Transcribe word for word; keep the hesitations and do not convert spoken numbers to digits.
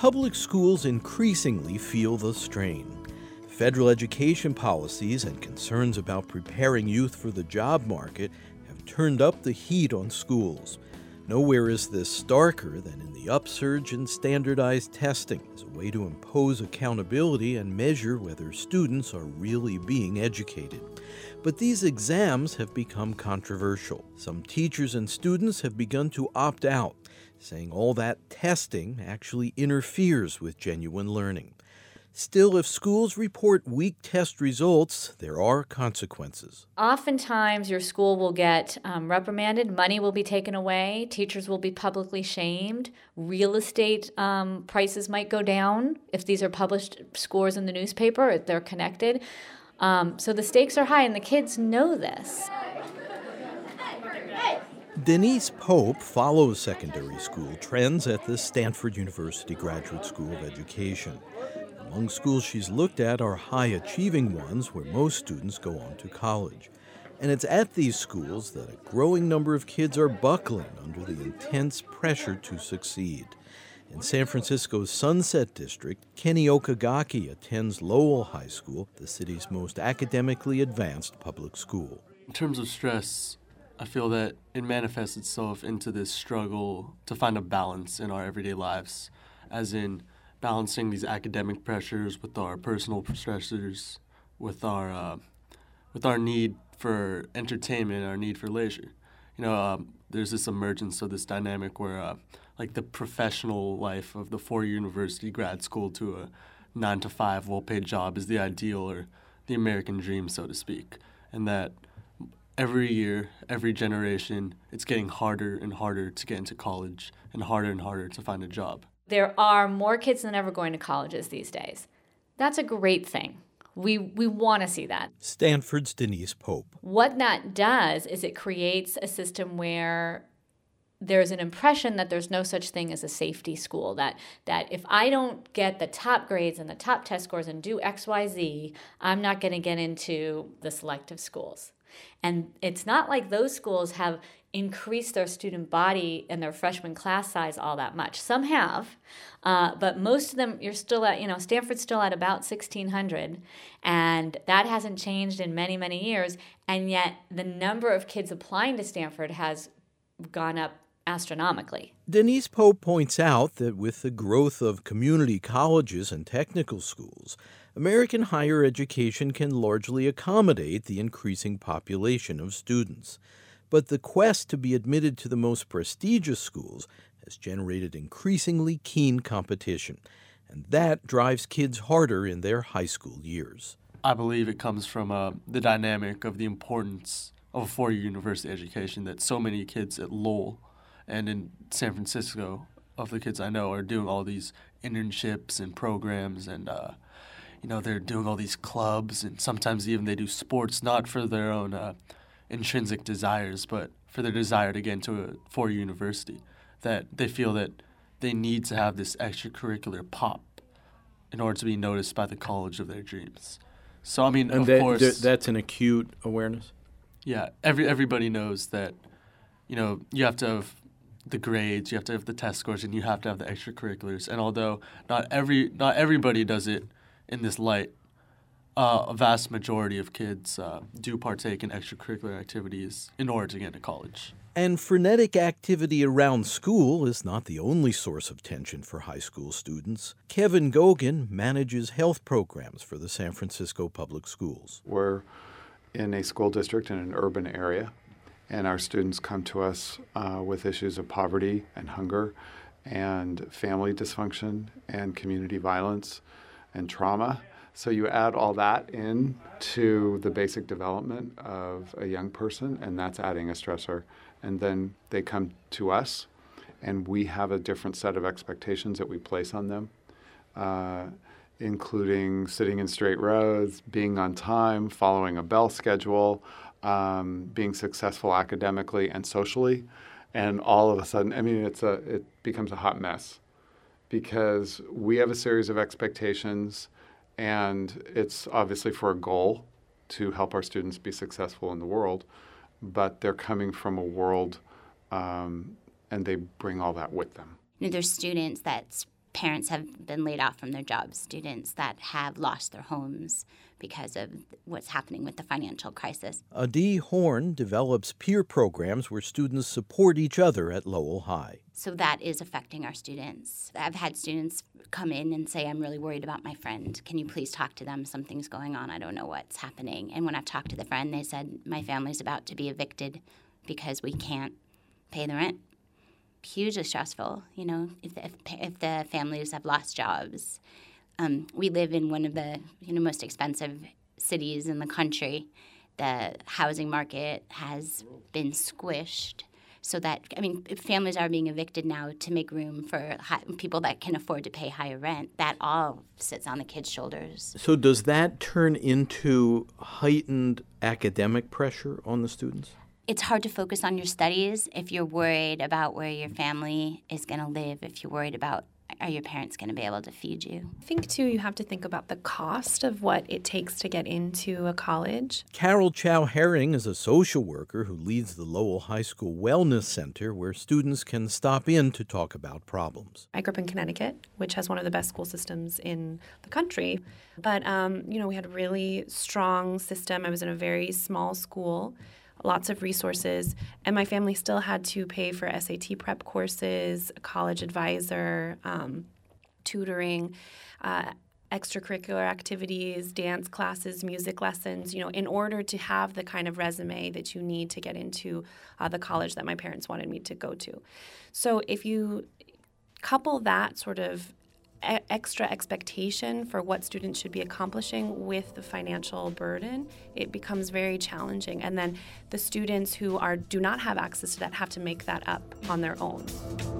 public schools increasingly feel the strain. Federal education policies and concerns about preparing youth for the job market have turned up the heat on schools. Nowhere is this starker than in the upsurge in standardized testing as a way to impose accountability and measure whether students are really being educated. But these exams have become controversial. Some teachers and students have begun to opt out, saying all that testing actually interferes with genuine learning. Still, if schools report weak test results, there are consequences. Oftentimes, your school will get um, reprimanded, money will be taken away, teachers will be publicly shamed, real estate um, prices might go down if these are published scores in the newspaper, if they're connected. Um, so the stakes are high, and the kids know this. Denise Pope follows secondary school trends at the Stanford University Graduate School of Education. Among schools she's looked at are high-achieving ones where most students go on to college. And it's at these schools that a growing number of kids are buckling under the intense pressure to succeed. In San Francisco's Sunset District, Kenny Okagaki attends Lowell High School, the city's most academically advanced public school. In terms of stress, I feel that it manifests itself into this struggle to find a balance in our everyday lives, as in balancing these academic pressures with our personal stressors, with our uh, with our need for entertainment, our need for leisure. You know, um, there's this emergence of this dynamic where, uh, like, the professional life of the four-year university grad school to a nine to five well-paid job is the ideal or the American dream, so to speak, and that every year, every generation, it's getting harder and harder to get into college and harder and harder to find a job. There are more kids than ever going to colleges these days. That's a great thing. We we want to see that. Stanford's Denise Pope. What that does is it creates a system where there's an impression that there's no such thing as a safety school, that that if I don't get the top grades and the top test scores and do X Y Z, I'm not going to get into the selective schools. And it's not like those schools have increased their student body and their freshman class size all that much. Some have, uh, but most of them, you're still at, you know, Stanford's still at about sixteen hundred, and that hasn't changed in many, many years, and yet the number of kids applying to Stanford has gone up astronomically. Denise Pope points out that with the growth of community colleges and technical schools, American higher education can largely accommodate the increasing population of students. But the quest to be admitted to the most prestigious schools has generated increasingly keen competition, and that drives kids harder in their high school years. I believe it comes from uh, the dynamic of the importance of a four-year university education that so many kids at Lowell and in San Francisco, of the kids I know, are doing all these internships and programs, and uh, you know, they're doing all these clubs, and sometimes even they do sports, not for their own uh, intrinsic desires, but for their desire to get into a four-year university, that they feel that they need to have this extracurricular pop in order to be noticed by the college of their dreams. So, I mean, and of that, course... Th- that's an acute awareness? Yeah, every everybody knows that, you know, you have to have the grades, you have to have the test scores, and you have to have the extracurriculars. And although not every not everybody does it in this light, uh, a vast majority of kids uh, do partake in extracurricular activities in order to get into college. And frenetic activity around school is not the only source of tension for high school students. Kevin Gogan manages health programs for the San Francisco Public Schools. We're in a school district in an urban area, and our students come to us uh, with issues of poverty and hunger and family dysfunction and community violence and trauma. So you add all that in to the basic development of a young person, and that's adding a stressor. And then they come to us, and we have a different set of expectations that we place on them, uh, including sitting in straight rows, being on time, following a bell schedule, um, being successful academically and socially. And all of a sudden, I mean, it's a it becomes a hot mess because we have a series of expectations, and it's obviously for a goal to help our students be successful in the world, but they're coming from a world um, and they bring all that with them. You know, there's students that parents have been laid off from their jobs, students that have lost their homes because of what's happening with the financial crisis. Adi Horn develops peer programs where students support each other at Lowell High. So that is affecting our students. I've had students come in and say, I'm really worried about my friend. Can you please talk to them? Something's going on. I don't know what's happening. And when I've talked to the friend, they said, my family's about to be evicted because we can't pay the rent. Hugely stressful, you know, if the, if, if the families have lost jobs. Um, we live in one of the you know most expensive cities in the country. The housing market has been squished so that, I mean, families are being evicted now to make room for high, people that can afford to pay higher rent. That all sits on the kids' shoulders. So does that turn into heightened academic pressure on the students? It's hard to focus on your studies if you're worried about where your family is going to live, if you're worried about are your parents going to be able to feed you. I think, too, you have to think about the cost of what it takes to get into a college. Carol Chow Herring is a social worker who leads the Lowell High School Wellness Center, where students can stop in to talk about problems. I grew up in Connecticut, which has one of the best school systems in the country. But, um, you know, we had a really strong system. I was in a very small school. Lots of resources, and my family still had to pay for S A T prep courses, a college advisor, um, tutoring, uh, extracurricular activities, dance classes, music lessons, you know, in order to have the kind of resume that you need to get into uh, the college that my parents wanted me to go to. So if you couple that sort of extra expectation for what students should be accomplishing with the financial burden, it becomes very challenging. And then the students who are do not have access to that have to make that up on their own.